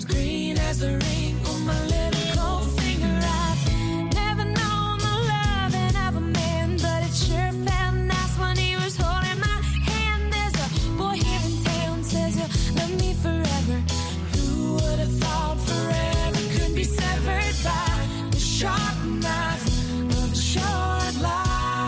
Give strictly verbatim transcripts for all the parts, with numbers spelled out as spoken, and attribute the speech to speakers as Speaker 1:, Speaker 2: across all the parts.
Speaker 1: green as the ring on my little cold finger. I've never known the loving of a man, but it sure felt nice when he was holding my hand. There's a boy here in town says he'll love me forever. Who would have thought forever could be severed by the sharp knife of a short life?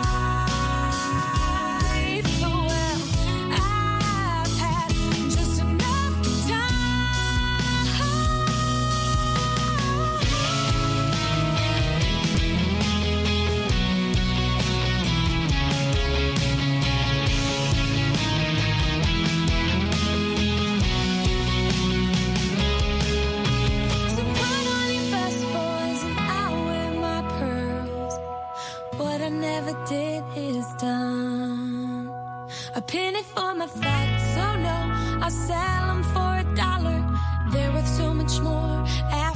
Speaker 1: Did is done. A penny for my facts, oh no, I'll sell them for a dollar. They're worth so much more.